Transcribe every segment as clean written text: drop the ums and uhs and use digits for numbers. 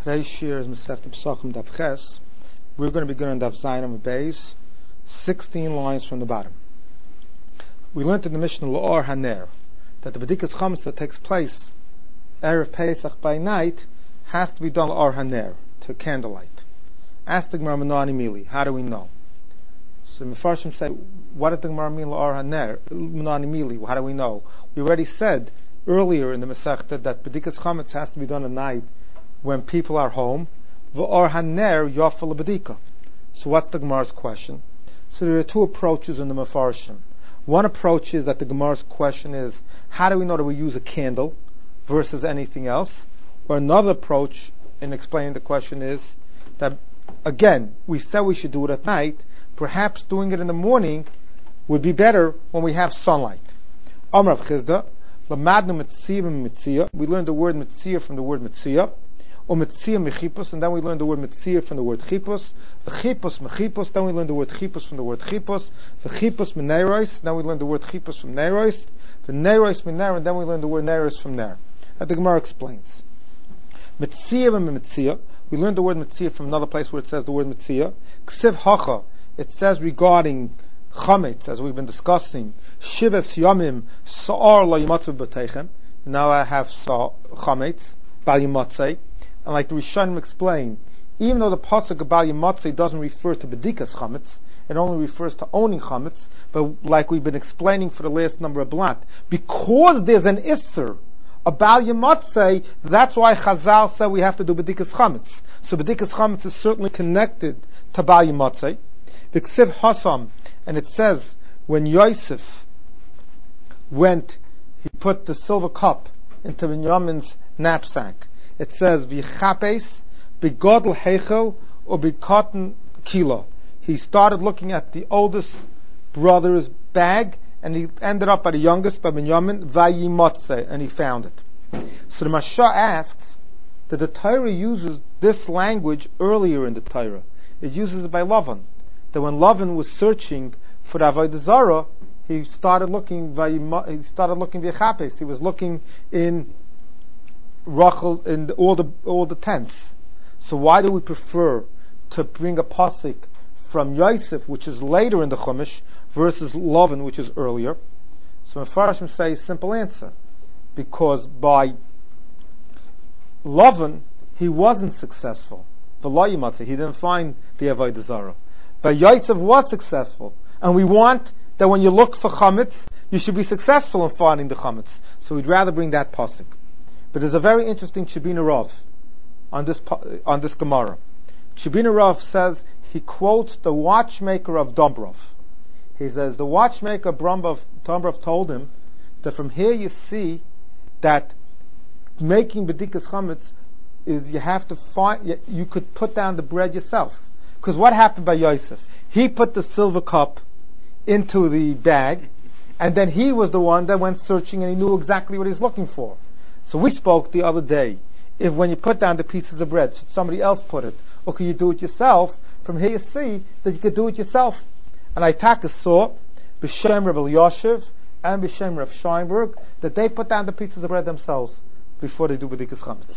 Today's shir is Masechta Pesachim Daf Ches. We're going to begin on Daf Zayin Amud Beis, 16 lines from the bottom. We learned in the Mishnah L'or Haner that the B'dikas Chametz that takes place Erev Pesach by night has to be done L'or Haner, to candlelight. Ask the Gemara Menani Mili, how do we know? So Mefarshim say, what did the Gemara mean L'or Haner? Menani Mili, how do we know? We already said earlier in the Masechta that B'dikas Chametz has to be done at night when people are home. V'or haner yafal b'dika. So what's the Gemara's question? So there are two approaches in the Mefarshim. One approach is that the Gemara's question is, how do we know that we use a candle versus anything else? Or another approach in explaining the question is that, again, we said we should do it at night. Perhaps doing it in the morning would be better when we have sunlight. Amar Rav Chizda, Lamadnu Metzia Metzia. We learned the word Metzia from the word Metzia. Or Metzia Mechipos, and then we learn the word Metzia from the word Chipos. The Chipos Mechipos, then we learn the word Chipos from the word Chipos. The Chipos Menerois, then we learn the word Chipos from Nerois. The Nerois Mener, and then we learn the word Nerois from Ner. That the Gemara explains. Metzia and Metzia, we learned the word Metzia from another place where it says the word Metzia. Ksiv Hacha, it says regarding Chametz, as we've been discussing, Shives Yomim Sa'ar La Yimatzu B'Teichem. Now I have Chametz, Bal Yimatzei. And like the Rishonim explain, even though the pasuk of Bal Yimatzei doesn't refer to B'dikas Chametz, it only refers to owning Chametz, but like we've been explaining for the last number of blat, because there's an Isser, a Bal Yimatzei, that's why Chazal said we have to do B'dikas Chametz. So B'dikas Chametz is certainly connected to Bal Yimatzei. The Ksiv Hasam, and it says, when Yosef went, he put the silver cup into Binyamin's knapsack. It says, V'chapes, begodl heichel, or begotten kilo. He started looking at the oldest brother's bag, and he ended up by the youngest, by Binyamin, Vayimotze, and he found it. So the Masha asks that the Torah uses this language earlier in the Torah. It uses it by Lavan. That when Lavan was searching for the Avodah Zarah, he started looking V'chapes. He was looking in Rachel in all the tents. So why do we prefer to bring a pasuk from Yosef, which is later in the Chumash, versus Lavan, which is earlier? So Mefarshim say a simple answer, because by Lavan he wasn't successful. He didn't find the Avodah Zarah. But Yosef was successful, and we want that when you look for chametz, you should be successful in finding the chametz. So we'd rather bring that pasuk. But there's a very interesting Shebina Rav on this Gemara. Shebina Rav says, he quotes the watchmaker of Dombrov. He says, the watchmaker of Dombrov told him that from here you see that making B'dikas Chametz is you have to find, you could put down the bread yourself. Because what happened by Yosef? He put the silver cup into the bag, and then he was the one that went searching and he knew exactly what he was looking for. So we spoke the other day, if when you put down the pieces of bread, should somebody else put it? Or can you do it yourself? From here you see that you could do it yourself. And I saw, B'Shem Rav Elyashiv and B'Shem Rav Scheinberg, that they put down the pieces of bread themselves before they do B'dikas Chametz.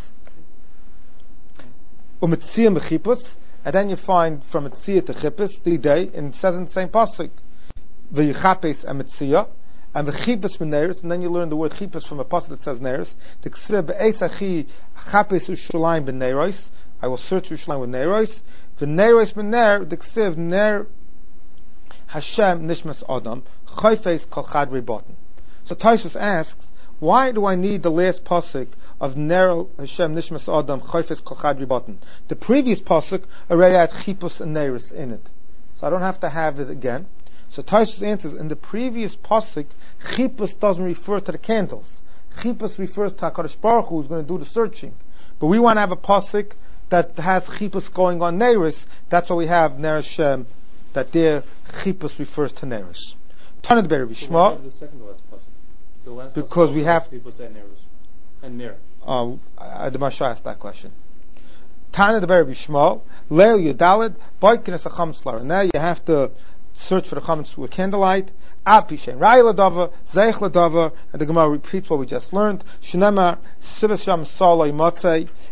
U'Metzia Mechipus, and then you find from Metzia to Chipus, the day, and it says in the same pasuk, V'Yichapes and Metzia, and the Chipus Meneris, and then you learn the word Chipus from a pasuk that says Neris. The Ksiv Be'esachi Chapes Ushalayim B'Neros. I will search Ushalayim with Neros. The Neros Bener, the Ksiv Ner Hashem Nishmas Adam Chayfes Kol Chad Ribotin. So Tosfos asks, why do I need the last pasuk of Ner Hashem Nishmas Adam Chayfes Kol Chad Ribotin? The previous pasuk already had Chipus and Neris in it, so I don't have to have it again. So Tosfos answers, in the previous pasuk, Chipus doesn't refer to the candles. Chipus refers to HaKadosh Baruch Hu, who's going to do the searching. But we want to have a pasuk that has Chipus going on Neris. That's why we have Ner Hashem, that there Chipus refers to Neris. Tanad Ber Bishma. The second to last pasuk. The last because we have Chipus and Neris and Ner. The Masha asked that question. Tanad Ber Bishma. Leil Yudalid. Boikin Esacham Slar. Now you have to search for the chametz with candlelight. Apishem Rai Ladava, Zeich Ladava, and the Gemara repeats what we just learned. Shnema Sivasham Salai Motzei,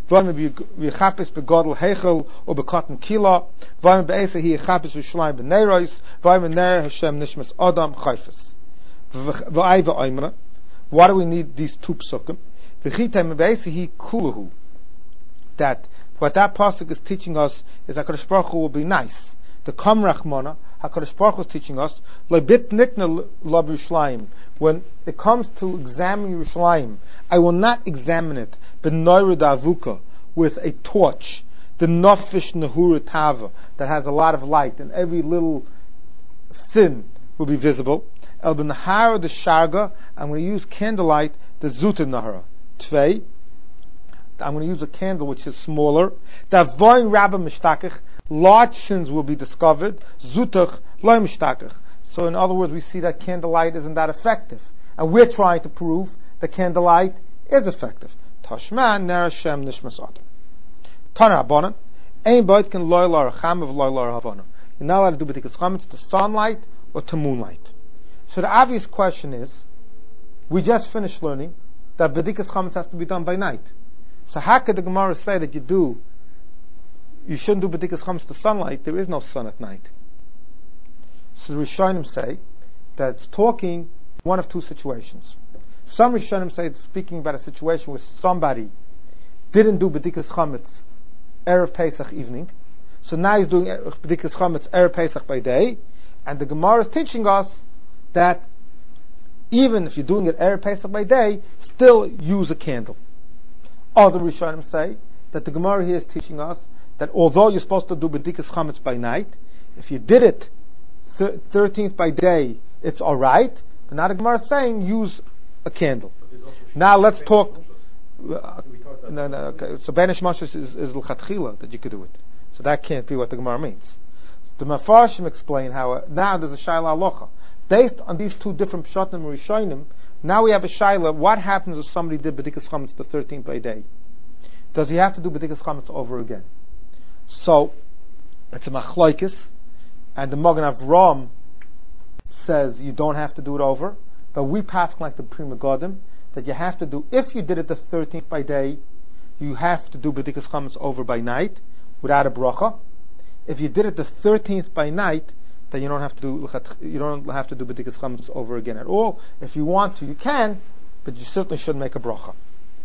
v'ayim v'yichapis begodel heichel or bekotten kila, v'ayim be'esa hi yichapis v'shlayim b'neiros, v'ayim ner Hashem nishmas Adam chayfes. V'ay v'aymra. Why do we need these two psukim? V'chitem be'esa hi kuluhu. That what that pasuk is teaching us is HaKadosh Baruch Hu will be nice. The Kam Rachmana, HaKadosh Baruch Hu is teaching us, lebit nikna lab Yerushalayim. When it comes to examine Yerushalayim, I will not examine it b'noira da'avuka, with a torch, the nofish nehura tava, that has a lot of light, and every little sin will be visible. El b'nahara the sharga, I'm going to use candlelight, the zuta nahara. Tvei, I'm going to use a candle which is smaller. Davoin rabba mishtakach, large sins will be discovered. Zutach loy mishtakach. So in other words, we see that candlelight isn't that effective. And we're trying to prove that candlelight is effective. Tashman ner Hashem nishmas Adam. Tana Rabbanan, ein boitken loy lar cham of loy lar havana. You're not allowed to do b'dikas chametz to sunlight or to moonlight. So the obvious question is, we just finished learning that b'dikas chametz has to be done by night. So how could the Gemara say that you shouldn't do b'dikas chametz to sunlight? There is no sun at night. So the Rishonim say that it's talking one of two situations. Some Rishonim say it's speaking about a situation where somebody didn't do b'dikas chametz erev Pesach evening, so now he's doing b'dikas chametz erev Pesach by day, and the Gemara is teaching us that even if you're doing it erev Pesach by day, still use a candle. Other Rishonim say that the Gemara here is teaching us that although you're supposed to do b'dikas chametz by night, if you did it 13th by day, it's all right. But now the Gemara is saying use a candle. Now let's talk. Okay. So Banish Mashus is l'chatchila that you could do it. So that can't be what the Gemara means. The Mefarshim explain how now there's a Shaila Alocha. Based on these two different Pshatim and Rishonim, now we have a Shaila. What happens if somebody did b'dikas chametz the 13th by day? Does he have to do b'dikas chametz over again? So it's a machlokes. And the Magen Avraham says you don't have to do it over, but we pass like the Pri Megadim that you have to do. If you did it the 13th by day, you have to do b'dikas chametz over by night without a bracha. If you did it the 13th by night, then you don't have to do b'dikas chametz over again at all. If you want to, you can, but you certainly shouldn't make a bracha.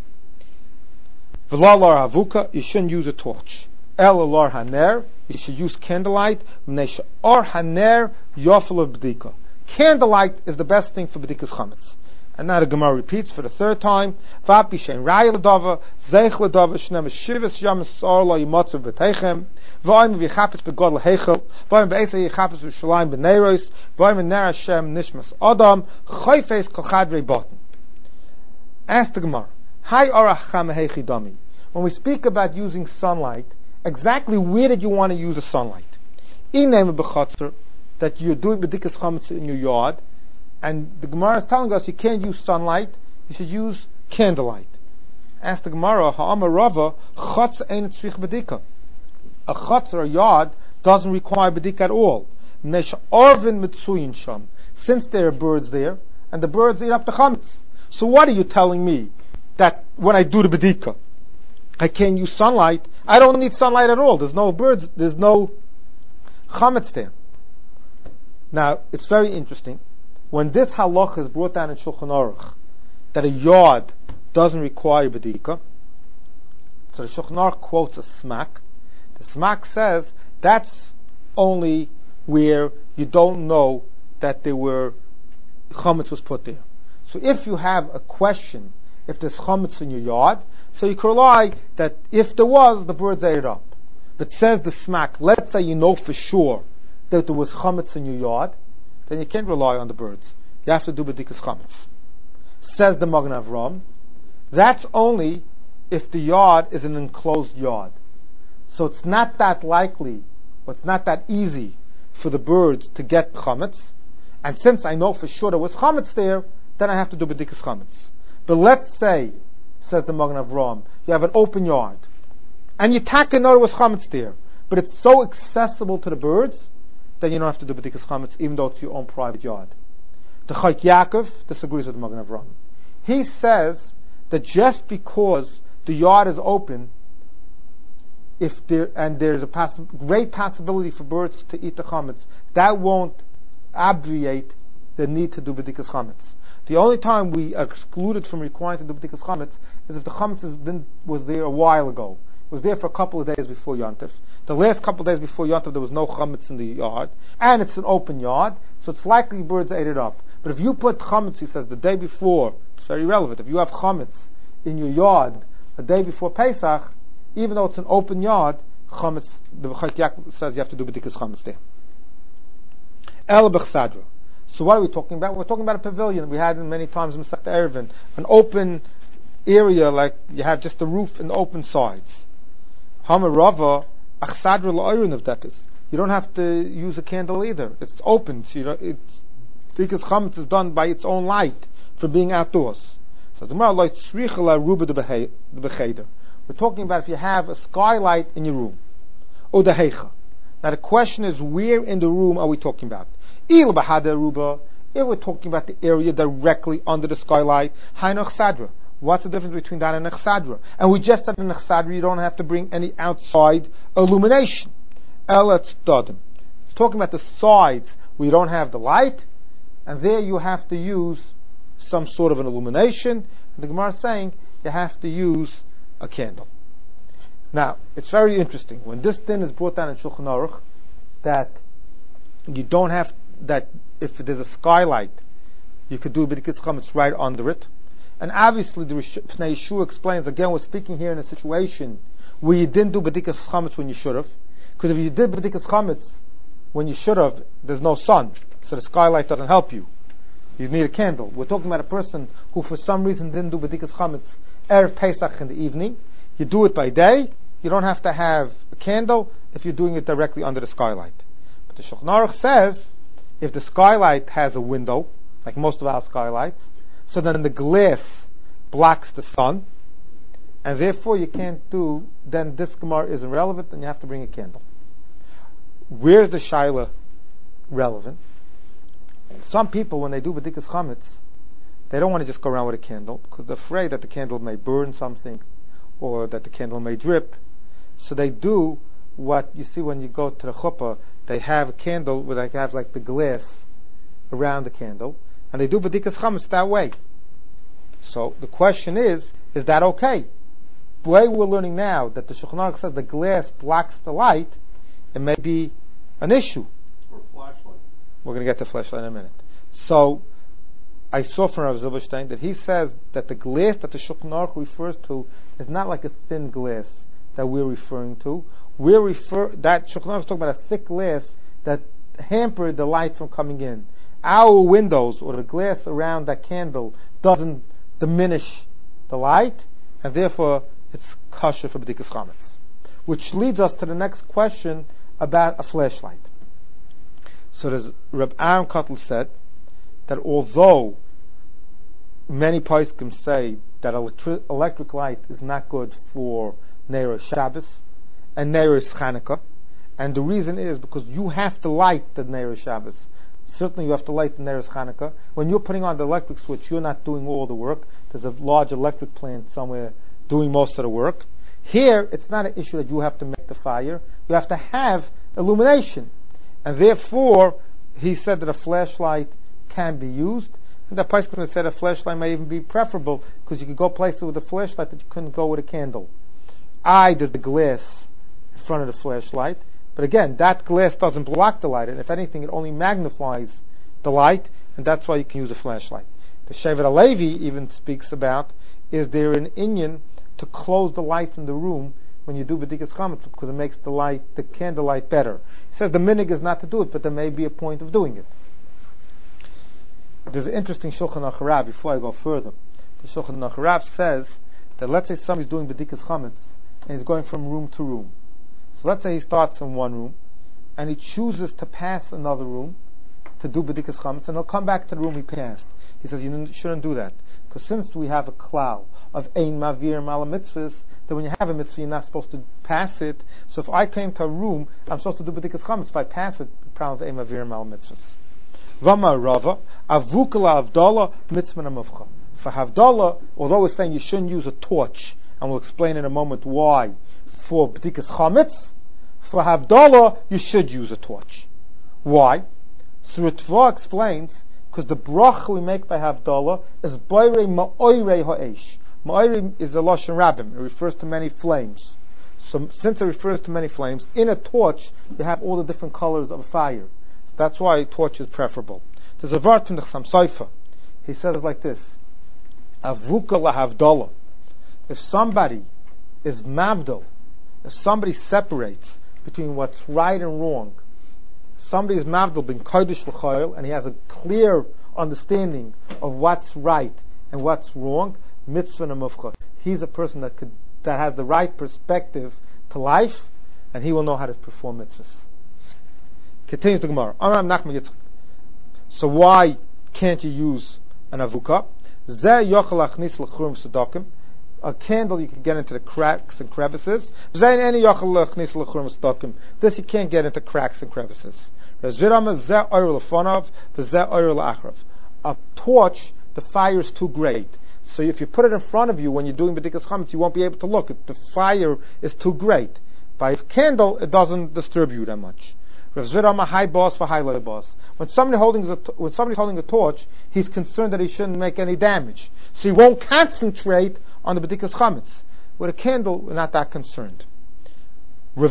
V'la lar havuka, you shouldn't use a torch. El lar haner, you should use candlelight. Or haner yofel b'dika. Candlelight is the best thing for b'dikas chametz. And now the Gemara repeats for the third time. Vapi shein raya l'dava, zeich l'dava, shnem shivas yam sar lo yimotzav b'teichem, v'ayim v'yichapis b'godel heichel, v'ayim b'esa yichapis v'shalayim b'neiros, v'ayim ner Hashem nishmas Adam, choyfes kol chadrei boten. Ask the Gemara, Hai orach cham heichi dami. When we speak about using sunlight, exactly where did you want to use the sunlight? In name of b'chatzar, that you're doing b'dikas chametz in your yard, and the Gemara is telling us you can't use sunlight, you should use candlelight. Ask the Gemara, ha'amar Rava, chatz ein tzrich b'dika. A chatzar, a yard, doesn't require b'dika at all. Nesh arvin mitzuyin sham. Since there are birds there, and the birds eat up the chametz. So what are you telling me? That when I do the b'dika, I can't use sunlight? I don't need sunlight at all. There's no birds, there's no chametz there. Now, it's very interesting. When this halach is brought down in Shulchan Aruch, that a yard doesn't require b'dika, so the Shulchan Aruch quotes a smak. The smak says that's only where you don't know that there were chametz was put there. So if you have a question, if there's chametz in your yard, so you can rely that if there was, the birds ate it up. But says the smak, let's say you know for sure that there was chametz in your yard, then you can't rely on the birds. You have to do b'dikas chametz. Says the Magen Avraham, that's only if the yard is an enclosed yard. So it's not that likely, or it's not that easy for the birds to get chametz. And since I know for sure there was chametz there, then I have to do b'dikas chametz. But let's say, says the Magen Avraham, you have an open yard, and you taka know there was chametz there, but it's so accessible to the birds, then you don't have to do b'dikas chametz, even though it's your own private yard. The Chayk Yaakov disagrees with the Magen Avraham. He says that just because the yard is open there's a great possibility for birds to eat the chametz, that won't obviate the need to do b'dikas chametz. The only time we are excluded from requiring to do b'dikas chametz is if the chametz was there a while ago. It was there for a couple of days before Yontif. The last couple of days before Yontif, there was no chametz in the yard, and it's an open yard, so it's likely birds ate it up. But if you put chametz, he says, the day before, it's very relevant. If you have chametz in your yard a day before Pesach, even though it's an open yard, chametz, the Chayk Yaakov says you have to do b'dikas chametz there. El b'chsadra. So what are we talking about? We're talking about a pavilion. We had it many times in Masechta Eruvin, an open area, like you have just the roof and the open sides. Hamarava achsadra la'ayrin of dekes. You don't have to use a candle either. It's open. So because chametz is done by its own light for being outdoors. So we're talking about if you have a skylight in your room, or the heicha. Now the question is, where in the room are we talking about? If we're talking about the area directly under the skylight, hainu chsadra. What's the difference between that and a chsadra? And we just said in a chsadra you don't have to bring any outside illumination. It's talking about the sides where you don't have the light, and there you have to use some sort of an illumination. And the Gemara is saying you have to use a candle. Now, it's very interesting. When this din is brought down in Shulchan Aruch, that you don't have, that if there's a skylight, you could do b'dikas chametz right under it. And obviously the Pnei Yeshua explains, again, we're speaking here in a situation where you didn't do b'dikas chametz when you should have. Because if you did b'dikas chametz when you should have, there's no sun, so the skylight doesn't help you. You need a candle. We're talking about a person who for some reason didn't do b'dikas chametz erev Pesach in the evening. You do it by day. You don't have to have a candle if you're doing it directly under the skylight. But the Shulchan Aruch says, if the skylight has a window, like most of our skylights, so then the glass blocks the sun, and therefore you can't do, then this Gemara is irrelevant, and you have to bring a candle. Where's the Shaila relevant? Some people, when they do b'dikas chametz, they don't want to just go around with a candle, because they're afraid that the candle may burn something, or that the candle may drip. So they do what you see when you go to the chuppah, they have a candle where they have like the glass around the candle, and they do b'dikas chametz that way. So the question is that okay? The way we're learning now that the Shulchan Aruch says the glass blocks the light, it may be an issue. Or flashlight. We're going to get to flashlight in a minute. So I saw from Rav Zilberstein that he says that the glass that the Shulchan Aruch refers to is not like a thin glass that we're referring to. That Shulchan Aruch is talking about a thick glass that hampered the light from coming in. Our windows or the glass around that candle doesn't diminish the light, and therefore it's kosher for b'dikas chametz. Which leads us to the next question about a flashlight. So there's Reb Aaron Kotler said that although many poskim say that electric light is not good for Neiros Shabbos and Neiros Chanukah, and the reason is because you have to light the Neiros Shabbos. Certainly you have to light the Neiros Chanukah. When you're putting on the electric switch, you're not doing all the work. There's a large electric plant somewhere doing most of the work. Here, it's not an issue that you have to make the fire. You have to have illumination. And therefore, he said that a flashlight can be used. And the Pesach said a flashlight may even be preferable because you could go places with a flashlight that you couldn't go with a candle. I did the glass in front of the flashlight. But again, that glass doesn't block the light, and if anything, it only magnifies the light, and that's why you can use a flashlight. The Shevet HaLevi even speaks about, is there an inyan to close the lights in the room when you do b'dikas chametz, because it makes the candlelight better. He says the minig is not to do it, but there may be a point of doing it. There's an interesting Shulchan Aruch Rav, before I go further. The Shulchan Aruch Rav says that let's say somebody's doing b'dikas chametz, and he's going from room to room. So let's say he starts in one room, and he chooses to pass another room to do b'dikas chametz, and he'll come back to the room he passed. He says you shouldn't do that, because since we have a klal of ein mavir mala mitzvahs, that when you have a mitzvah you're not supposed to pass it. So if I came to a room, I'm supposed to do b'dikas chametz. If I pass it, the problem of ein mavir mala mitzvahs. Vama Rava avukala avdallah mitzvah namavcha. For havdalah, although we're saying you shouldn't use a torch, and we'll explain in a moment why. for B'dikas Chametz. For Havdalah, you should use a torch. Why? So Ritva explains, because the bracha we make by Havdalah is Boirei Ma'oirei Ha'esh. Ma'oirei is a Lashon Rabbim. It refers to many flames. So since it refers to many flames, in a torch you have all the different colors of a fire. That's why a torch is preferable. There's a word from the Chassam Sofer. He says it like this: Avuka lahavdalah. If somebody is mavdal, if somebody separates between what's right and wrong, somebody is mavdal bin kodesh l'chayil, and he has a clear understanding of what's right and what's wrong, mitzvah namufcha. He's a person that has the right perspective to life, and he will know how to perform mitzvahs. Continues the Gemara. So why can't you use an avuka? A candle you can get into the cracks and crevices. This you can't get into cracks and crevices. A torch, the fire is too great. So if you put it in front of you when you're doing B'dikas Chametz, you won't be able to look. The fire is too great. By a candle, it doesn't disturb you that much. High boss for high low boss. When somebody's holding a torch, he's concerned that he shouldn't make any damage. So he won't concentrate on the B'dikas Chametz. With a candle, we're not that concerned. A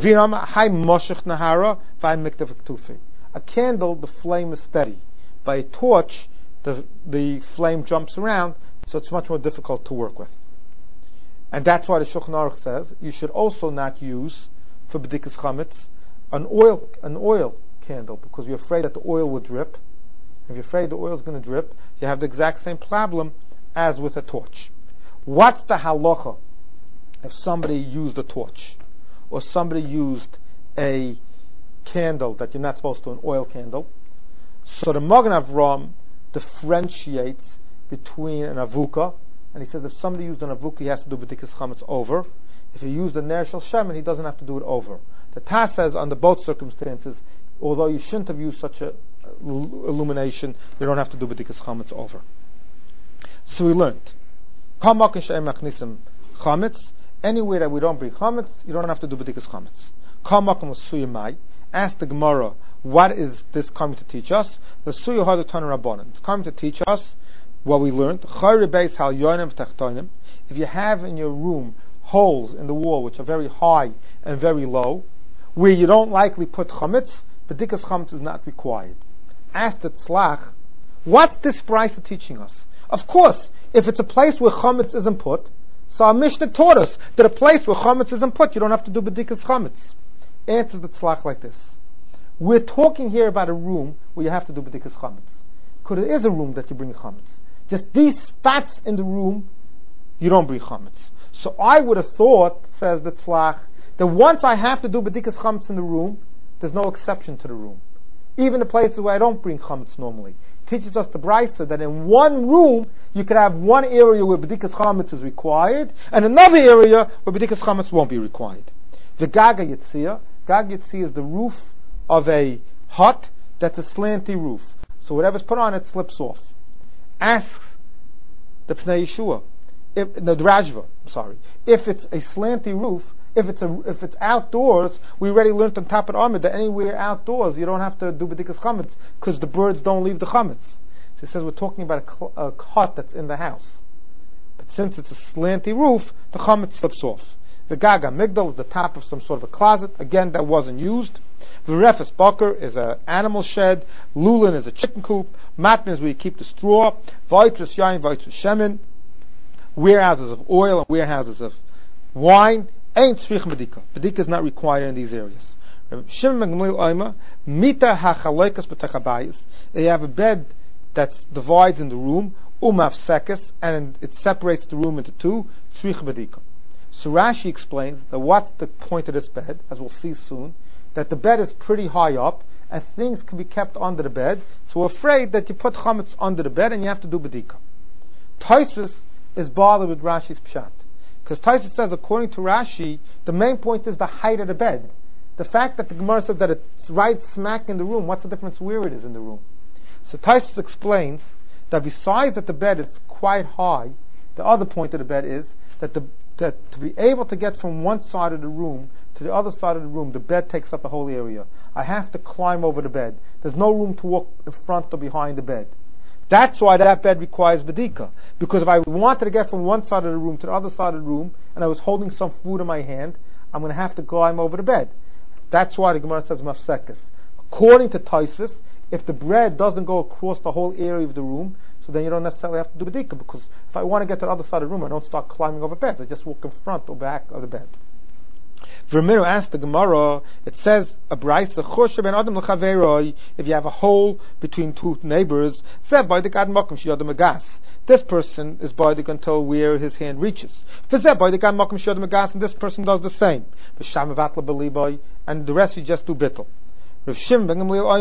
candle, the flame is steady. By a torch, the flame jumps around, so it's much more difficult to work with. And that's why the Shulchan Aruch says you should also not use, for B'dikas Chametz, an oil candle, because you're afraid that the oil will drip. If you're afraid the oil is going to drip, you have the exact same problem as with a torch. What's the halacha if somebody used a torch, or somebody used a candle that you're not supposed to, an oil candle? So the Magen Avraham differentiates between an avuka, and he says if somebody used an avuka, he has to do B'dikas Chametz over. If he used a ner shel shemen, he doesn't have to do it over. The Taz says under both circumstances, although you shouldn't have used such a illumination, you don't have to do B'dikas Chametz over. So we learned, anywhere that we don't bring chametz, you don't have to do B'dikas Chametz. Ask the Gemara, what is this coming to teach us? It's coming to teach us what we learned. If you have in your room holes in the wall which are very high and very low, where you don't likely put chametz, B'dikas Chametz is not required. Ask the tzlach, what's this price teaching us? Of course, if it's a place where chametz isn't put, so our Mishnah taught us that a place where chametz isn't put, you don't have to do B'dikas Chametz. Answers the tzlach like this: we're talking here about a room where you have to do B'dikas Chametz, because it is a room that you bring chametz. Just these spots in the room, you don't bring chametz. So I would have thought, says the tzlach, that once I have to do B'dikas Chametz in the room, there's no exception to the room. Even the places where I don't bring chametz normally. It teaches us the Brisa that in one room, you could have one area where B'dikas Chametz is required, and another area where B'dikas Chametz won't be required. The Gaga Yitzia is the roof of a hut that's a slanty roof. So whatever's put on it slips off. Ask the Pnei Yeshua, the Rajva, if it's a slanty roof, if it's outdoors, we already learned on top of Amid that anywhere outdoors you don't have to do B'dikas Chametz because the birds don't leave the chametz. So it says we're talking about a hut that's in the house. But since it's a slanty roof, the chametz slips off. The Gaga Migdal is the top of some sort of a closet. Again, that wasn't used. The Refes Baker is an animal shed. Lulin is a chicken coop. Matn is where you keep the straw. Vaitrus Yain, Vaitrus Shemin. Warehouses of oil and warehouses of wine. Ain't tzrich B'dika. B'dika is not required in these areas. Shimon Gamliel Oima, Mita hachalekas b'techabayis. They have a bed that divides in the room, umafsekes, and it separates the room into two, tzrich B'dika. So Rashi explains that what's the point of this bed, as we'll see soon, that the bed is pretty high up, and things can be kept under the bed, so we're afraid that you put chametz under the bed and you have to do B'dika. Tosfos is bothered with Rashi's pshat. Because Tosfos says, according to Rashi, the main point is the height of the bed. The fact that the Gemara says that it's right smack in the room, what's the difference where it is in the room? So Tosfos explains that besides that the bed is quite high, the other point of the bed is that the that to be able to get from one side of the room to the other side of the room, the bed takes up the whole area. I have to climb over the bed. There's no room to walk in front or behind the bed. That's why that bed requires bedika. Because if I wanted to get from one side of the room to the other side of the room, and I was holding some food in my hand, I'm going to have to climb over the bed. That's why the Gemara says mafsekes. According to Tosfos, if the bread doesn't go across the whole area of the room, so then you don't necessarily have to do bedika, because if I want to get to the other side of the room, I don't start climbing over beds. I just walk in front or back of the bed. Vermiro asked the Gemara, it says a brayso, choshev ben adam l'chaveroi, if you have a hole between two neighbors, said by the gad makom sheyadam agas. This person is boidig until where his hand reaches. V'zeh by the gad makom sheyadam agas, and this person does the same. V'sham avatla b'liboy, and the rest you just do bittul. If you have a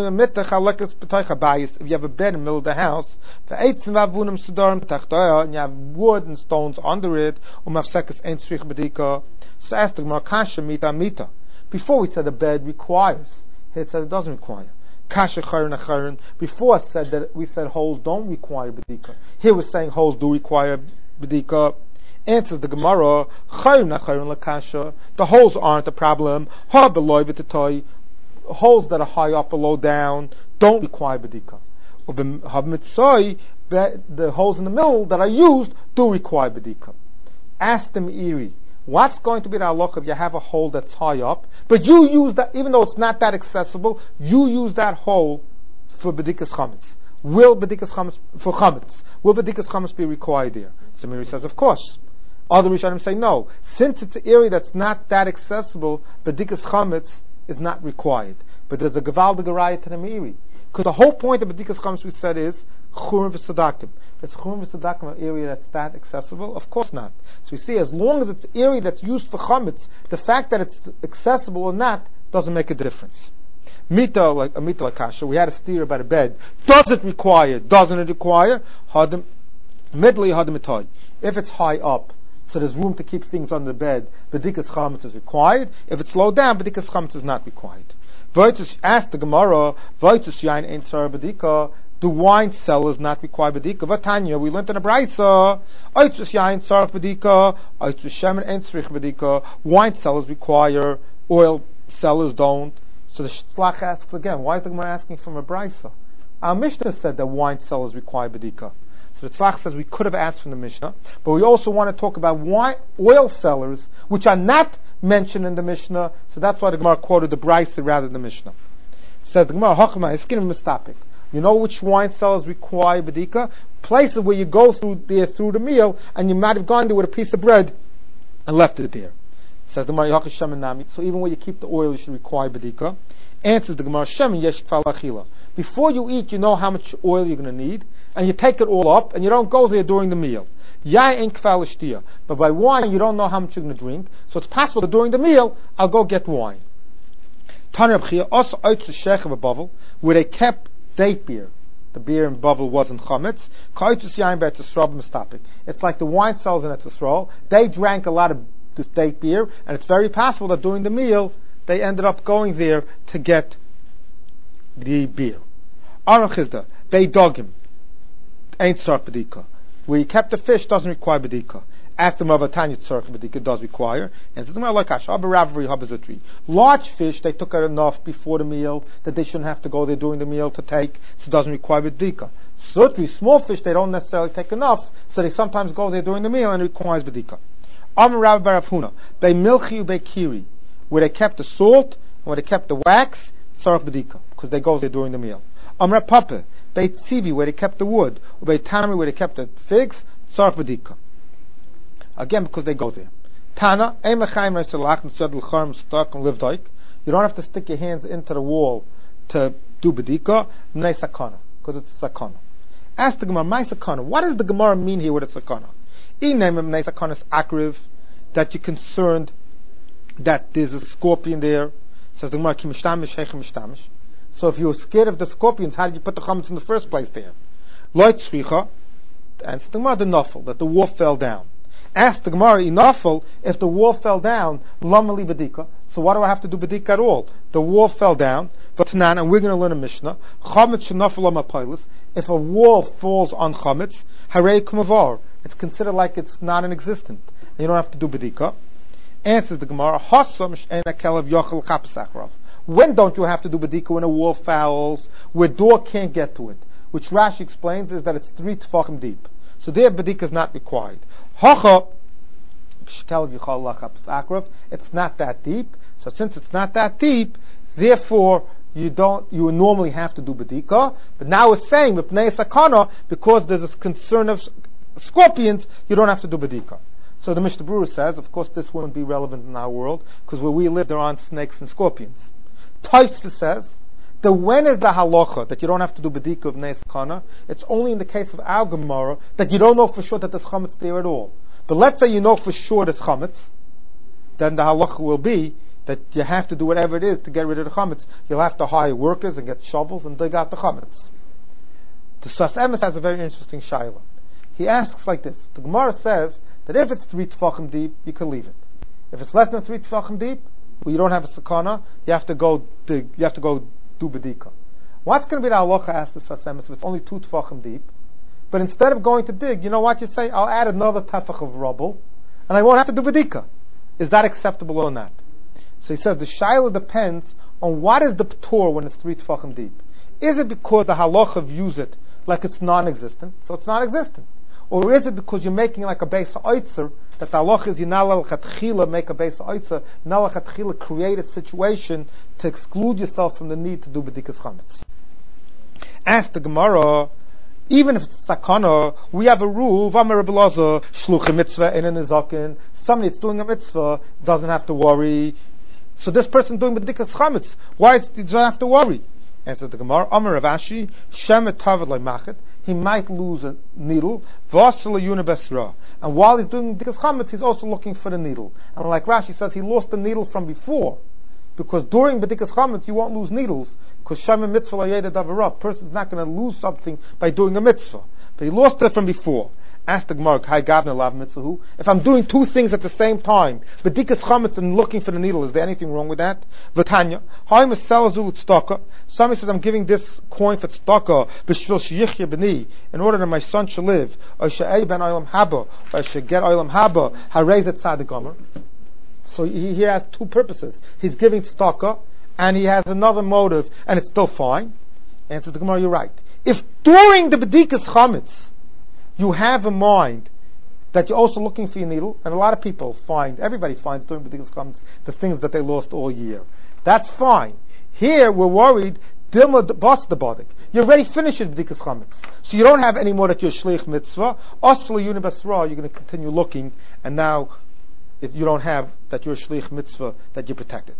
bed in the middle of the house, and you have wood and stones under it, so ask the Gemara, mita. Before we said the bed requires, here it said it doesn't require. Before I said that we said holes don't require bedika. Here we're saying holes do require bedika. Answers the Gemara, the holes aren't a problem. Holes that are high up or low down don't require bedika. The holes in the middle that are used do require bedika. Ask them Iri, what's going to be the halacha if you have a hole that's high up, but you use that, even though it's not that accessible, you use that hole for bedikas chametz. Will bedikas chametz for chametz? Will bedikas chametz be required there? So Miri says, of course. Other Rishonim say no. Since it's an area that's not that accessible, bedikas chametz is not required. But there's a gevaldige raya to the Meiri. Because the whole point of Bedikas Chametz we said is Churim v'Sadakim. Is Churim v'Sadakim an area that's that accessible? Of course not. So we see as long as it's an area that's used for Chametz, the fact that it's accessible or not doesn't make a difference. Mita like kasha, we had a steer about a bed. Does it require? Doesn't it require? Hadim midli hadim itoy. If it's high up, so there's room to keep things on the bed, Bedikas Chametz is required. If it's low down, Bedikas Chametz is not required. Ask the Gemara, do wine cellars not require bedika? Vatanya, we learned in a brayso, wine cellars require, oil cellars don't. So the Shlach asks again, why is the Gemara asking from a brayso? Our Mishnah said that wine cellars require bedika. So the Tzlach says we could have asked from the Mishnah, but we also want to talk about oil cellars, which are not mentioned in the Mishnah, so that's why the Gemara quoted the Brayse rather than the Mishnah. Says the Gemara, Hochma, Hiskin Mistapik. You know which wine cellars require bedika? Places where you go through the meal, and you might have gone there with a piece of bread and left it there. Says the Gemara, so even where you keep the oil, you should require bedika. Answers the Gemara, Shemin Yesh Kfal Achila. Before you eat, you know how much oil you're going to need, and you take it all up, and you don't go there during the meal. Yai ain't kfal shtia. But by wine, you don't know how much you're going to drink, so it's possible that during the meal, I'll go get wine. Tanya B'chia, also out to Sheikh of a Bavel, where they kept date beer. The beer in Bavel wasn't chametz. It's like the wine sellers in Etzisrael. They drank a lot of this date beer, and it's very possible that during the meal, they ended up going there to get the beer. Aron Chizda, they dog him. Ain't tzarch bedika. Where you kept the fish doesn't require bedika. Ask them about Tanya tzarch bedika does require. And says, large fish they took out enough before the meal that they shouldn't have to go there during the meal to take, so it doesn't require bedika. Sutri, small fish they don't necessarily take enough, so they sometimes go there during the meal and it requires bedika. Amar Rav Bar Huna, bei milchi bei kiri, where they kept the salt and where they kept the wax, tzarch bedika, because they go there during the meal. Amar Papa, Beit Tzivi, where they kept the wood, or Beit Tanami, where they kept the figs, tzarch bedika. Again, because they go there. Tana, you don't have to stick your hands into the wall to do bedika, mnei sakana, because it's sakana. Ask the Gemara, my sakana, what does the Gemara mean here with a sakana? Mnei sakana is akriv, that you're concerned that there's a scorpion there. Says the Gemara, ki mishtamish, heichem mishtamish. So if you were scared of the scorpions, how did you put the chametz in the first place there? Loit tzricha, and the Gemara the nafel, that the wall fell down. Ask the Gemara, inafel, if the wall fell down, lamali bedika. So why do I have to do bedika at all? The wall fell down, but tanan, and we're going to learn a Mishnah. Chametz shenafel amapolis. If a wall falls on chametz, harei kumavar. It's considered like it's non-existent. And you don't have to do bedika. Answers the Gemara, hasam she'ena kelev yochel kapsakrav. When don't you have to do bedika? When a wall fouls, where door can't get to it. Which Rashi explains is that it's 3 tefachim deep. So there bedika is not required. Hacha, it's not that deep. So since it's not that deep, therefore you normally have to do bedika. But now it's saying with Pnei Sakana, because there's this concern of scorpions, you don't have to do bedika. So the Mishnah Berurah says, of course this wouldn't be relevant in our world, because where we live there aren't snakes and scorpions. Taisa says, that when is the halacha that you don't have to do bedika of Pnei Sakana? It's only in the case of our Gemara that you don't know for sure that there's chametz there at all. But let's say you know for sure there's chametz, then the halacha will be that you have to do whatever it is to get rid of the chametz. You'll have to hire workers and get shovels and dig out the chametz. The Sas Emes has a very interesting shaila. He asks like this: the Gemara says that if it's 3 tefachim deep, you can leave it. If it's less than 3 tefachim deep, well, you don't have a sakana, you have to go dig. You have to go do bedika. What's going to be the halacha? Asks the Sas Emes, if it's only 2 tefachim deep. But instead of going to dig, you know what you say? I'll add another tefach of rubble, and I won't have to do bedika. Is that acceptable or not? So he says the shaila depends on what is the p'tur when it's 3 tefachim deep. Is it because the halacha views it like it's non-existent, so it's non-existent? Or is it because you're making like a base oitzer, that the halacha is you're not l'chatchila make a base oitzer, not l'chatchila create a situation to exclude yourself from the need to do bedikas chametz? Ask the Gemara, even if it's sakana, we have a rule, V'amar Rabbi Elazar, shluchim mitzvah in a nizakin. Somebody that's doing a mitzvah doesn't have to worry. So this person doing bedikas chametz, why does he not have to worry? Answer the Gemara, Amar Rav Ashi, shemet tavad le'machet. He might lose a needle, and while he's doing bedikas chametz, he's also looking for the needle. And like Rashi says, he lost the needle from before, because during bedikas chametz you won't lose needles, because shema mitzvah la'yeda davara. Person's not going to lose something by doing a mitzvah, but he lost it from before. Ask the Gemara, Kai Gavna Lav Mitzvahu. If I'm doing 2 things at the same time, bedikas chametz and looking for the needle, is there anything wrong with that? V'tanya, Ha'im Selazu tzedakah. Somebody says, I'm giving this coin for tzedakah b'shvil sheyichya b'ni, in order that my son should live, or she'ei ben olam haba, or I should get olam haba, harei zet tzadik gomer. So he has 2 purposes. He's giving tzedakah, and he has another motive, and it's still fine. Answer the Gemara, you're right. If during the bedikas chametz you have in mind that you're also looking for your needle, and a lot of people everybody finds during bedikas chametz the things that they lost all year. That's fine. Here we're worried, dilma bas the badik. You already finished your bedikas chametz, so you don't have any more that you're shleich mitzvah. Asla unibasra, you're going to continue looking, and now you don't have that you're shleich mitzvah that you're protected.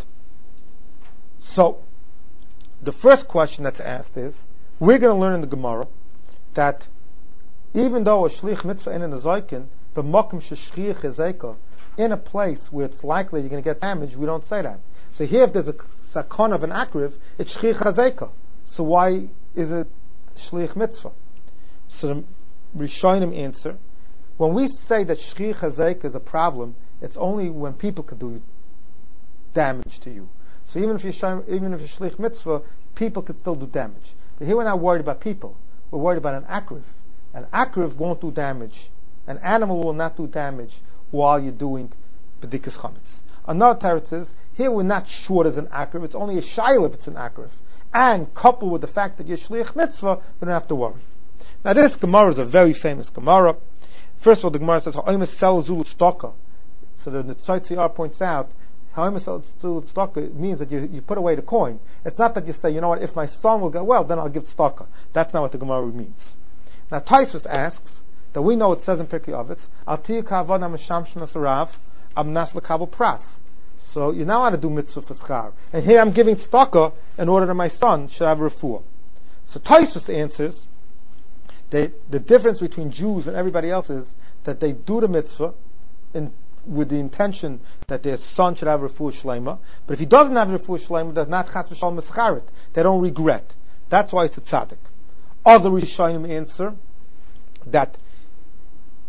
So the first question that's asked is, we're going to learn in the Gemara that even though a shlich mitzvah in a zaykin, the makom sheshchiach ezeka, in a place where it's likely you're going to get damaged, we don't say that. So here, if there's a sakon of an akriv, it's shchiach ezeka. So why is it shlich mitzvah? So the Rishonim answer, when we say that shchiach ezeka is a problem, it's only when people could do damage to you. So even if you're shlich mitzvah, people could still do damage. But here we're not worried about people. We're worried about an akriv. An akriv won't do damage. An animal will not do damage while you're doing bedikas chametz. Another teretz is, here we're not sure there's an akriv, it's only a shayla if it's an akriv. And coupled with the fact that you're shliach mitzvah, you don't have to worry. Now this Gemara is a very famous Gemara. First of all, the Gemara says, Ha'omes sel zul tzedakah. So the Tzitzi Yar points out, Ha'omes sel zul tzedakah means that you put away the coin. It's not that you say, you know what, if my son will go well, then I'll give tzedakah. That's not what the Gemara means. Now Taisus asks that we know it says in Pirkei Avos, Al tiyu ka'avodah mishamshim asarav amnas lekabel pras. So you're now allowed to do mitzvah for schar, and here I'm giving tzedakah in order that my son should have refuah. So Taisus answers that the difference between Jews and everybody else is that they do the mitzvah with the intention that their son should have refuah shleima, but if he doesn't have refuah shleima, does not chas v'shalom mischaret. They don't regret. That's why it's a tzaddik. Other Rishonim answer that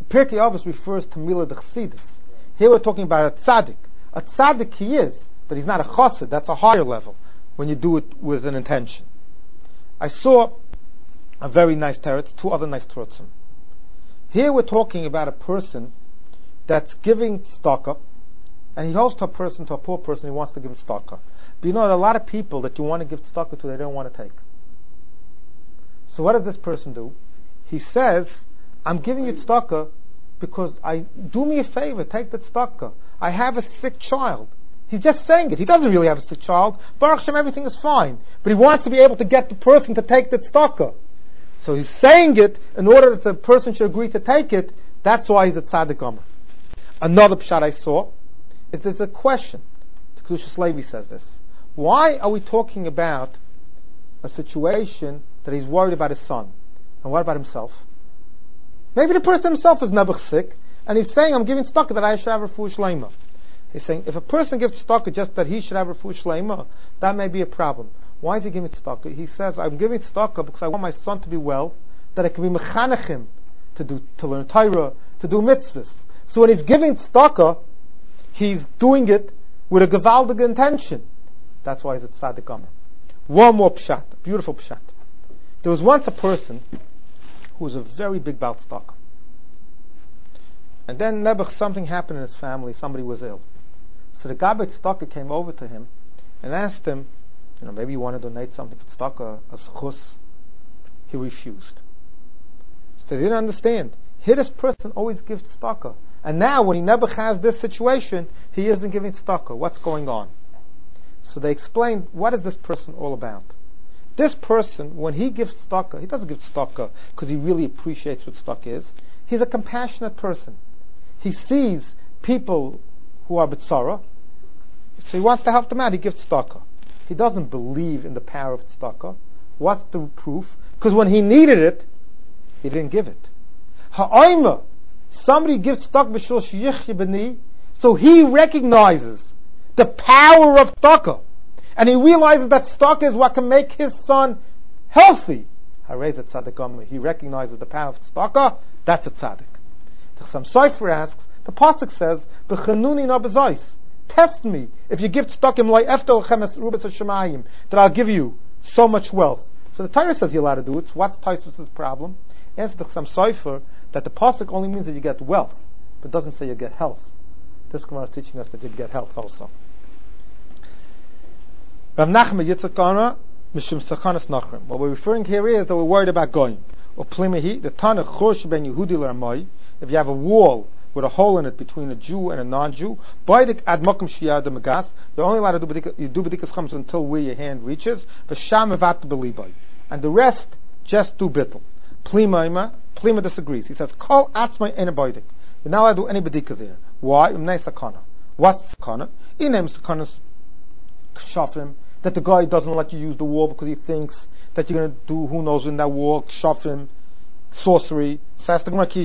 Pirkei Avos refers to Mila de Chassidus. Here we're talking about a tzaddik. A tzaddik he is, but he's not a chassid. That's a higher level when you do it with an intention. I saw a very nice teretz, two other nice teretzim. Here we're talking about a person that's giving tzedakah, and he goes to a poor person, he wants to give tzedakah. But you know, there are a lot of people that you want to give tzedakah to, they don't want to take. So what does this person do? He says, I'm giving you tzedakah because do me a favor, take the tzedakah. I have a sick child. He's just saying it. He doesn't really have a sick child. Baruch Hashem, everything is fine. But he wants to be able to get the person to take the tzedakah. So he's saying it in order that the person should agree to take it. That's why he's a tzaddik gomer. Another pshat I saw is there's a question. The Kedushas Levi says this. Why are we talking about a situation that he's worried about his son? And what about himself? Maybe the person himself is never sick, and he's saying, I'm giving tzedakah that I should have refuah shleima. He's saying, if a person gives tzedakah just that he should have refuah shleima, that may be a problem. Why is he giving tzedakah? He says, I'm giving tzedakah because I want my son to be well, that I can be mechanechim, to learn Torah, to do mitzvahs. So when he's giving tzedakah, he's doing it with a gevaldige intention. That's why he's a tzaddik gomer. One more pshat, beautiful pshat. There was once a person who was a very big Baal tzedakah. And then something happened in his family, somebody was ill. So the Gabbai tzedakah came over to him and asked him, maybe you want to donate something for tzedakah, a schus. He refused. So they didn't understand. Here this person always gives tzedakah. And now when he never has this situation, he isn't giving tzedakah. What's going on? So they explained, what is this person all about? This person, when he gives tzedakah, he doesn't give tzedakah because he really appreciates what tzedakah is. He's a compassionate person. He sees people who are b'tzara, so he wants to help them out. He gives tzedakah. He doesn't believe in the power of tzedakah. What's the proof? Because when he needed it, he didn't give it. Ha'ayma, somebody gives tzedakah b'shul sheyich b'ni, so he recognizes the power of tzedakah. And he realizes that tzedakah is what can make his son healthy. He recognizes the power of tzedakah. That's a tzaddik. The Chassam Sofer asks, the pasuk says, "B'chanuni na b'zayis." Test me if you give tzedakah that I'll give you so much wealth. So the Torah says you're allowed to do it. So what's Tosfos' problem? Answer the Chassam Sofer that the pasuk only means that you get wealth, but doesn't say you get health. This Gemara is teaching us that you get health also. Rav Nachman Yitzchak Kana Mishum Sachanas Nachrim. What we're referring here is that we're worried about going. Or Plimehi, the Tana Chosh ben Yehudi l'Ramai. If you have a wall with a hole in it between a Jew and a non-Jew, Baidik ad Mokum Shiyad Megas, you're only allowed to do B'dikas Chams until where your hand reaches. V'sham evat b'libai, and the rest just do bittul. Plima disagrees. He says, Kol atzmai ena Baidik. You're not allowed to do any B'dika there. Why? Imnei Sakana. What's Sakana? Inem Sakanas Kshafim. That the guy doesn't let you use the wall because he thinks that you're going to do who knows in that wall, kshafim, sorcery. If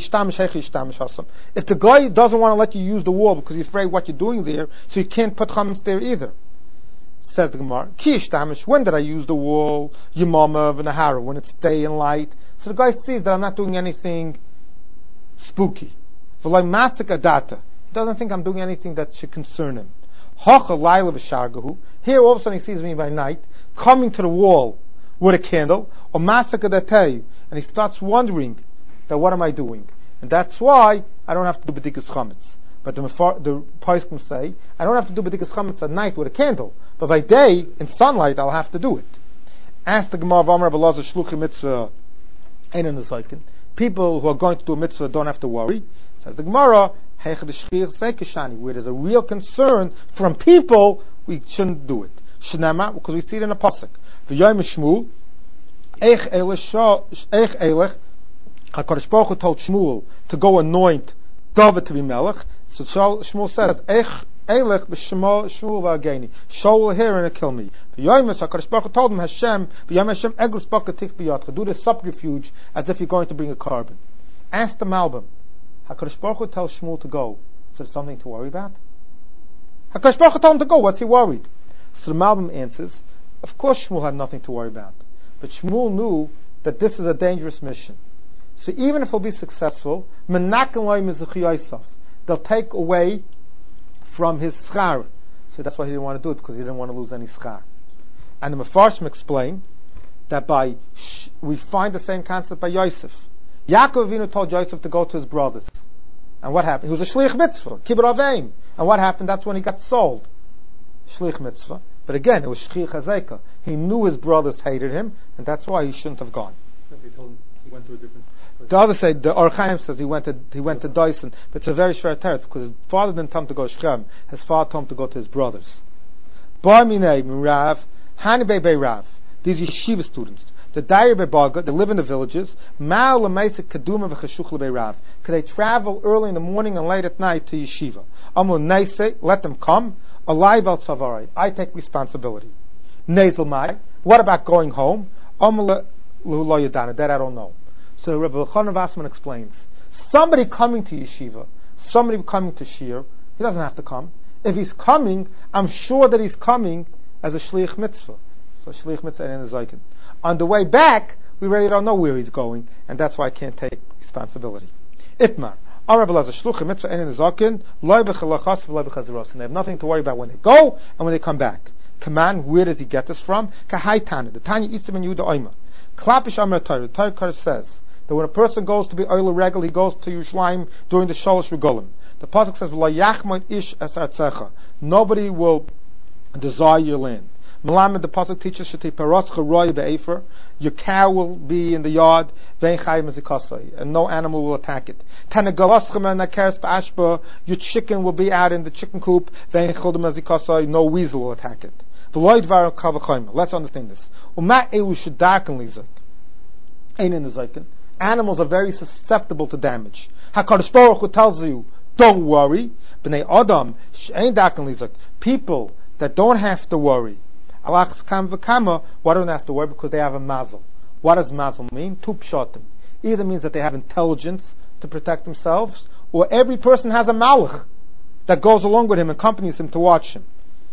the guy doesn't want to let you use the wall because he's afraid what you're doing there, so you can't put chametz there either. Says the Gemara, when did I use the wall? Yemama v'nahara, when it's day and light. So the guy sees that I'm not doing anything spooky. He doesn't think I'm doing anything that should concern him. Here, all of a sudden, he sees me by night, coming to the wall with a candle, or and he starts wondering that what am I doing? And that's why I don't have to do b'dikas chametz. But the poskim say I don't have to do b'dikas chametz at night with a candle, but by day in sunlight I'll have to do it. Ask the Gemara v'amar b'lazar shluchim mitzvah ein in the zeiken. People who are going to do a mitzvah don't have to worry. Says the Gemara, where there's a real concern from people, we shouldn't do it. Shnema, because we see it in a pasuk. V'yom Shmuel, Eich Eilech, HaKadosh Baruch Hu told Shmuel to go anoint David to be melech. So Shmuel says, Eich Eilech b'Shmuel v'Ageni. Shaul will hear and kill me. V'yom HaKadosh Baruch Hu told him, Hashem Eglis Bakatich b'Yatcha. Do this subterfuge as if you're going to bring a carbon. Ask the Malbim. HaKadosh Baruch Hu tells Shmuel to go. Is there something to worry about? HaKadosh Baruch Hu told him to go. What's he worried? So the Malbim answers, of course Shmuel had nothing to worry about. But Shmuel knew that this is a dangerous mission. So even if he'll be successful, they'll take away from his schar. So that's why he didn't want to do it, because he didn't want to lose any schar. And the Mefarshim explain that we find the same concept by Yosef. Yaakov Avinu told Yosef to go to his brothers. And what happened? He was a shliach mitzvah, kibbut aveim. And what happened? That's when he got sold. Shliach mitzvah. But again, it was shliach hazeka. He knew his brothers hated him, and that's why he shouldn't have gone. They told him he went to a different place. The other side, the Or Chaim says he went to Dyson, but it's a very shver teretz, because his father didn't tell him to go to Shechem. His father told him to go to his brothers. Bar minei Rav, Hanibei Bei Rav. These yeshiva students. The Dair Bebaga, they live in the villages. Ma'al L'meisik Kaduma V'chashuch L'Bei Rav. Could they travel early in the morning and late at night to yeshiva? Amul Neise, let them come. Alive al Tzavari. I take responsibility. Nezel Mai. What about going home? Amul L'Lo Yadana. That I don't know. So Rabbi Elchanan Vassman explains. Somebody coming to yeshiva, somebody coming to shir, he doesn't have to come. If he's coming, I'm sure that he's coming as a shliach mitzvah. So shliach mitzvah and a zaykin. On the way back, we really don't know where he's going, and that's why I can't take responsibility. Itmar. And they have nothing to worry about when they go and when they come back. Command, where does he get this from? Kahai Tana. The Tanya Istim and Yuda Oima. Klapish Amar Torah. The Torah says that when a person goes to be Oil Regal, he goes to Yerushalayim during the Shalosh Regolim. The Pasuk says, Lo Yachmod Ish Esartzecha. Nobody will desire your land. Malamed, the pasuk teaches your cow will be in the yard, and no animal will attack it. Your chicken will be out in the chicken coop, no weasel will attack it. Let's understand this. Animals are very susceptible to damage. HaKadosh Baruch Hu tells you, don't worry. People that don't have to worry, why don't they have to worry? Because they have a mazel. What does mazel mean? Tu pshatim. Either means that they have intelligence to protect themselves, or every person has a malach that goes along with him and accompanies him to watch him.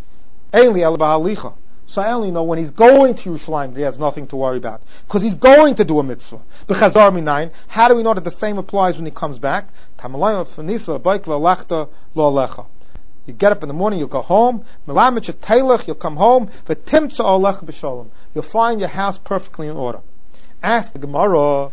So I only know when he's going to Yerushalayim, he has nothing to worry about, because he's going to do a mitzvah. How do we know that the same applies when he comes back? You get up in the morning, you'll go home. You'll come home. You'll find your house perfectly in order. Ask the Gemara.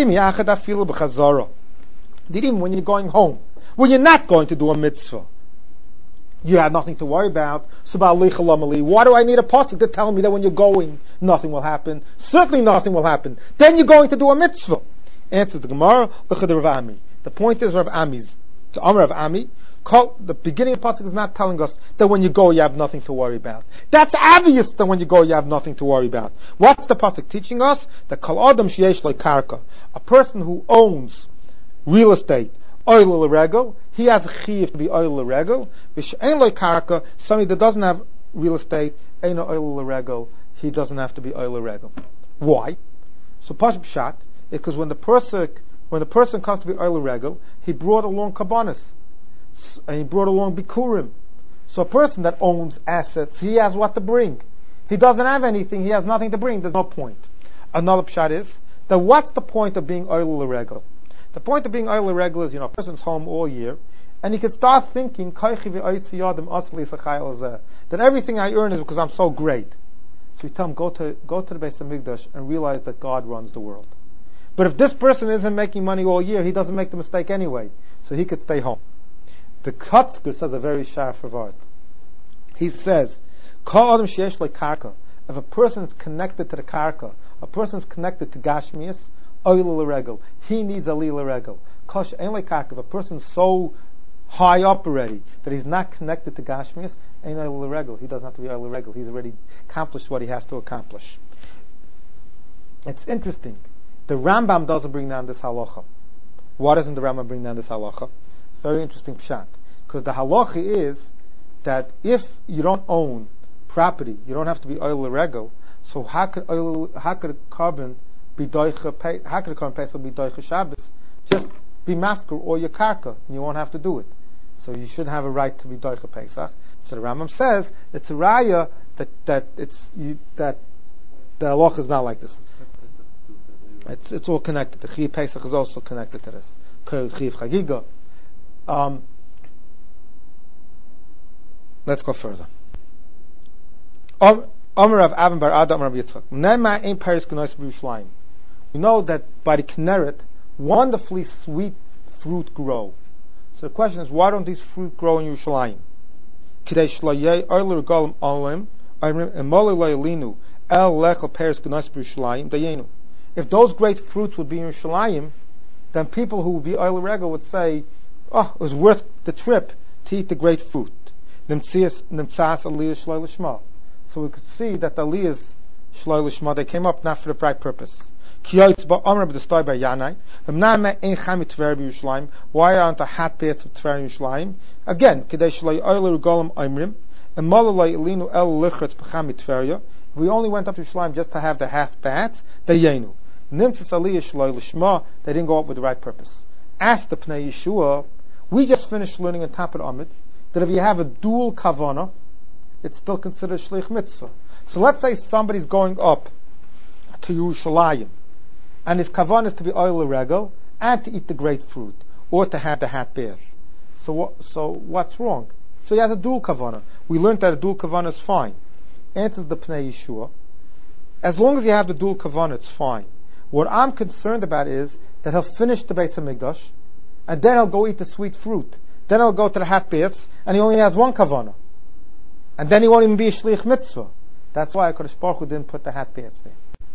Even when you're going home, when you're not going to do a mitzvah, you have nothing to worry about. Why do I need a pasuk to tell me that when you're going, nothing will happen? Certainly nothing will happen. Then you're going to do a mitzvah. Answer the Gemara. The point is Rav Ami's. To Amar Rav Ami, the beginning of the pasuk is not telling us that when you go you have nothing to worry about. That's obvious that when you go you have nothing to worry about. What's the pasuk teaching us? That kol adam sheyesh lo karka, a person who owns real estate, oil l'regel, he has a chiyuv to be oil l'regel. V'she'en lo karka, somebody that doesn't have real estate, ein oil l'regel, he doesn't have to be oil l'regel. Why? So pasuk pshat, because when the person comes to be oil l'regel, he brought along kabbanis. And he brought along bikurim. So a person that owns assets, he has what to bring. He doesn't have anything, he has nothing to bring, there's no point. Another pshat is that what's the point of being oil l'regel? The point of being oil l'regel is, a person's home all year, and he can start thinking that everything I earn is because I'm so great. So we tell him, go to the Beis Hamikdash and realize that God runs the world. But if this person isn't making money all year, he doesn't make the mistake anyway, so he could stay home. The Kotzker says a very sharp word. He says, if a person is connected to the karka, a person is connected to gashmias, he needs a li l'regel. If a person is so high up already that he's not connected to gashmias, he doesn't have to be l'regel. He's already accomplished what he has to accomplish. It's interesting. The Rambam doesn't bring down this halacha. Why doesn't the Rambam bring down this halacha? Very interesting pshat. Because the halacha is that if you don't own property, you don't have to be oil l'regel. So how could a carbon be doicha? How could a carbon pesach be doicha Shabbos? Just be masker or your karka, and you won't have to do it. So you should have a right to be doicha pesach. So the Rambam says it's a raya that the halacha is not like this. It's all connected. The Chiyuv Pesach is also connected to this. Chiyuv Chagiga. Let's go further. Omer of Avin Bar Ada Omer of Yitzchak. Nema ein Paris Genois B'Yushalayim. We know that by the Kinneret, wonderfully sweet fruit grow. So the question is, why don't these fruit grow in Yerushalayim? Kidei shlayei oiler golem olim oimrim emoli loyalinu el lechel Paris Genois B'Yushalayim dayenu. If those great fruits would be in Yerushalayim, then people who would be oiler regal would say, oh, it was worth the trip to eat the great fruit. Nimtzias aliyah shloi lishma. So we could see that the aliyahs shloi lishma, they came up not for the right purpose. Why aren't the hot baths of Tver Yerushalayim? Again, we only went up to Yerushalayim just to have the half baths. They didn't go up with the right purpose. Ask the Pnei Yeshua. We just finished learning in Tapet Amid that if you have a dual kavana, it's still considered shlich mitzvah. So let's say somebody's going up to Yerushalayim, and his kavanah is to be oil regal and to eat the grapefruit or to have the hot bath. So what's wrong? So he has a dual kavanah. We learned that a dual kavanah is fine. Answers the Pnei Yeshua. As long as you have the dual kavanah, it's fine. What I'm concerned about is that he'll finish the Beit HaMikdash, and then he'll go eat the sweet fruit. Then he'll go to the hot baths, and he only has one kavanah. And then he won't even be a shlich mitzvah. That's why HaKadosh Baruch Hu didn't put the hot baths there.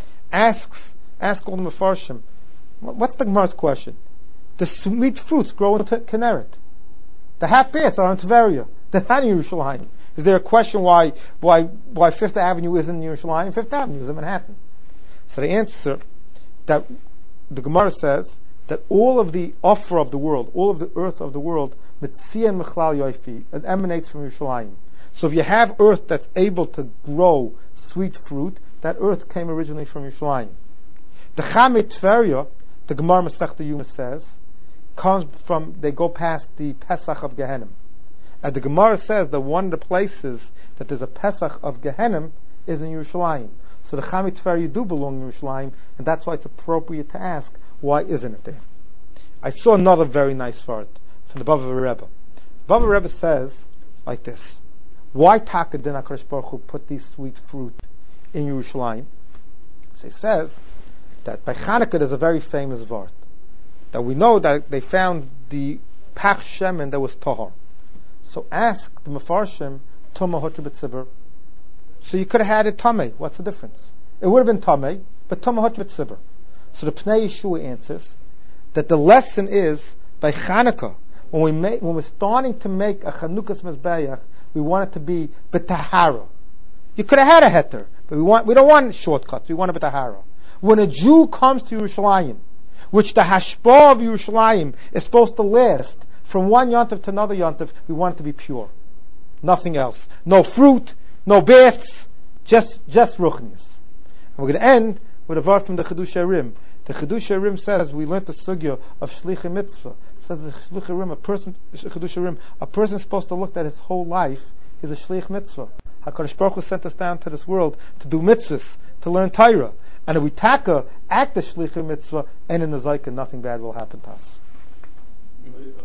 Ask all the Mefarshim, what's the Gemara's question? The sweet fruits grow in Kinneret. The hot baths are in Tveria. They're not in Yerushalayim. Is there a question why Fifth Avenue isn't in Yerushalayim? Fifth Avenue is in Manhattan. So the answer that the Gemara says that all of the offer of the world, all of the earth of the world, Mitzian Mechlal Yoifi, it emanates from Yerushalayim. So if you have earth that's able to grow sweet fruit, that earth came originally from Yerushalayim. The Chamei Tveria, the Gemara Masechta Yuma says, comes from, they go past the Pesach of Gehenim. And the Gemara says that one of the places that there's a Pesach of Gehenim is in Yerushalayim. So the Chamei Tveria do belong in Yerushalayim, and that's why it's appropriate to ask, why isn't it there? I saw another very nice word from the Bava Rebbe. Bava Rebbe says like this: why Taka Din HaKadosh Baruch Hu put these sweet fruit in Yerushalayim? So he says that by Chanukah there's a very famous word that we know that they found the Pach Shemen that was Tahor. So ask the Mefarshim, Tumah Hotra B'Tzibur. So you could have had it Tameh. What's the difference? It would have been Tameh, but Tumah Hotra B'Tzibur. So the Pnei Yeshua answers that the lesson is by Chanukah, when we're starting to make a Chanukas Mezbeach, we want it to be B'Tahara. You could have had a heter, but we don't want shortcuts. We want a B'Tahara. When a Jew comes to Yerushalayim, which the Hashpah of Yerushalayim is supposed to last from one yontif to another yontif, we want it to be pure. Nothing else. No fruit, no baths, just ruchnis. And we're going to end with a verse from the Chiddushei HaRim. The Chiddushei HaRim says, we learned the sugya of Shlichei Mitzvah. It says the Chiddushei HaRim, a person is supposed to look at his whole life is a Shlich Mitzvah. HaKadosh Baruch Hu sent us down to this world to do mitzvahs, to learn Torah. And if we act the Shlichei Mitzvah, and in the Zayka, nothing bad will happen to us.